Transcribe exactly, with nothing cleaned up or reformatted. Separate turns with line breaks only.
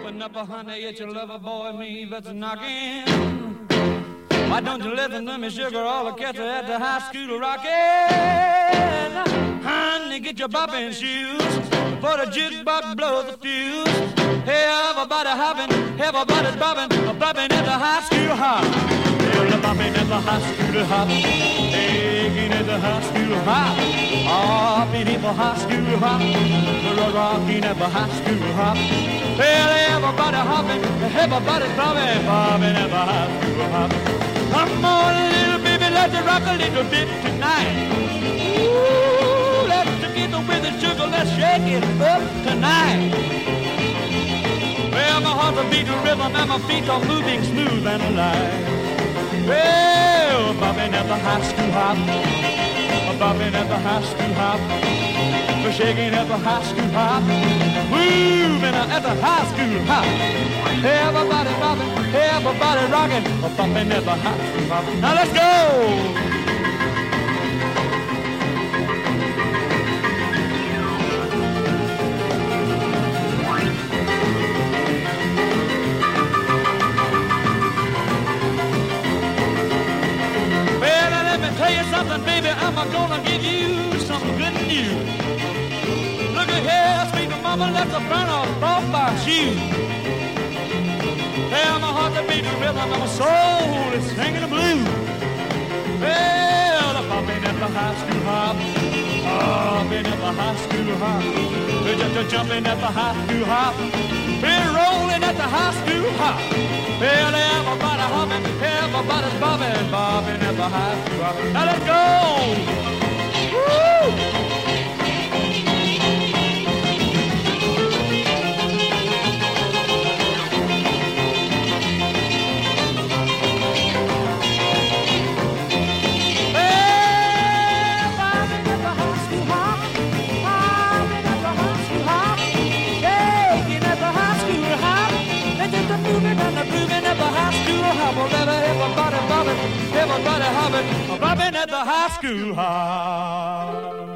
Open up, a honey, it's your lover boy, me that's knocking. Why don't you listen to me, sugar, all the cats are at the high school rocking. Honey, get your bopping shoes, for the jukebox blows the fuse. Hey, everybody hopping, everybody's bopping, bopping at the high school hop. Well, bopping at the high school hop, taking at the high school hop. Hopping at the high school hop, rocking at the high school hop. Well, everybody hopping, everybody's bopping, bopping at the high school hop. Come on, little baby, let's rock a little bit tonight. Ooh, let's get with the sugar, let's shake it up tonight. Well, my heart's a beating rhythm and my feet are moving smooth and alive. Well, bopping at the high school hop, bopping at the high school hop, shaking at the high school hop, moving at the high school hop. Everybody bopping, everybody rocking, bopping at the high school hop. Now let's go! Tell you something, baby, I'm gonna give you some good news. Look at here, sweet mama, let's burn off off my shoes. Well, my heart's a beating rhythm and my soul is singing the blues. Well, I'm bopping at the high school hop, bopping at the high school hop. We're just jumping at the high school hop, we're rolling at the high school hop. Well, everybody hopping, everybody's bobbing, bobbing at the high school hop. Now let's go! Woo! Everybody bobbing, everybody hopping, bobbing at the high school hop.